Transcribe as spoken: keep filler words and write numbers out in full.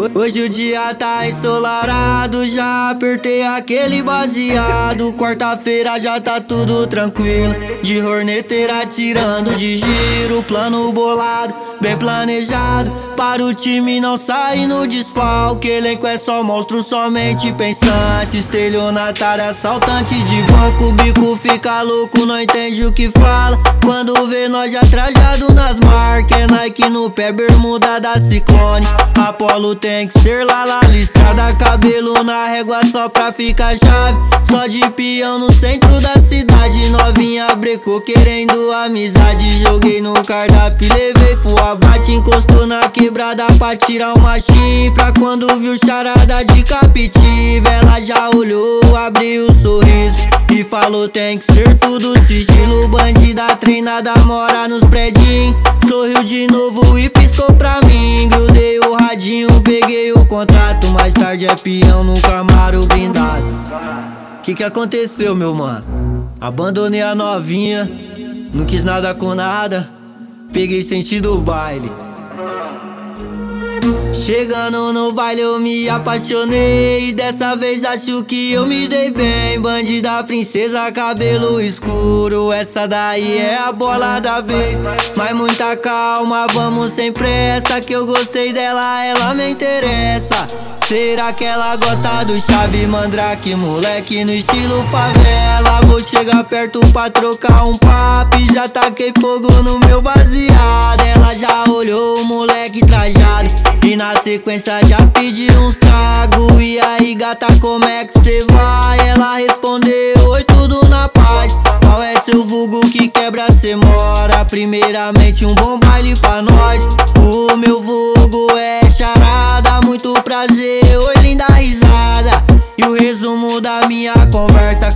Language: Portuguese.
Hoje o dia tá ensolarado, já apertei aquele baseado. Quarta-feira já tá tudo tranquilo, de horneteira tirando de giro. Plano bolado, bem planejado, para o time não sair no desfalque. Elenco é só monstro, somente pensante, estelionatário, assaltante de banco. Bico fica louco, não entende o que fala quando vê nós já trajado nas marcas. É Nike no pé, bermuda da Ciclone, Apollo tem que ser lá lá listrada. Cabelo na régua só pra ficar chave, só de peão no centro da cidade. Novinha brecou querendo amizade, joguei no cardápio, levei pro abate. Encostou na quebrada pra tirar uma chifra, quando viu charada de captiva. Ela já olhou, abriu o sorriso e falou tem que ser tudo sigilo. Bandida treinada mora nos predinhos, sorriu de novo e piscou pra mim. Grudei o radinho, peguei o contrato, mais tarde é peão no Camaro blindado. Que que aconteceu, meu mano? Abandonei a novinha, não quis nada com nada, peguei sentido baile. Chegando no baile eu me apaixonei, e dessa vez acho que eu me dei bem. Bandida princesa, cabelo escuro, essa daí é a bola da vez. Mas muita calma, vamos sem pressa, que eu gostei dela, ela me interessa. Será que ela gosta do chave mandrake, moleque no estilo favela? Vou chegar perto pra trocar um papo e já taquei fogo no meu baseado. Ela já olhou o moleque trajado e na sequência já pediu uns trago. E aí gata, como é que cê vai? Ela respondeu, oi, tudo na paz. Qual é seu vulgo, que quebra cê mora? Primeiramente um bom baile pra nós. O meu vulgo é charada, muito prazer, oi linda risada. E o resumo da minha conversa